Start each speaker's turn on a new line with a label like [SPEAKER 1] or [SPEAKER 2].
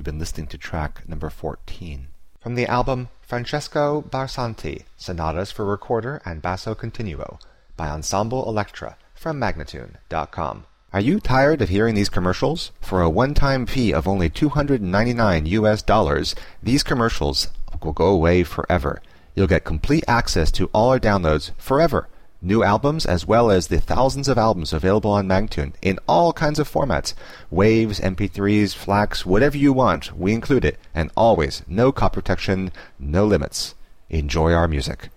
[SPEAKER 1] been listening to track number 14. From the album Francesco Barsanti, Sonatas for Recorder and Basso Continuo, by Ensemble Electra, from Magnatune.com. Are you tired of hearing these commercials? For a one-time fee of only $299, these commercials will go away forever. You'll get complete access to all our downloads forever. New albums as well as the thousands of albums available on Magnatune in all kinds of formats. Waves, MP3s, FLACs, whatever you want, we include it. And always, no copy protection, no limits. Enjoy our music.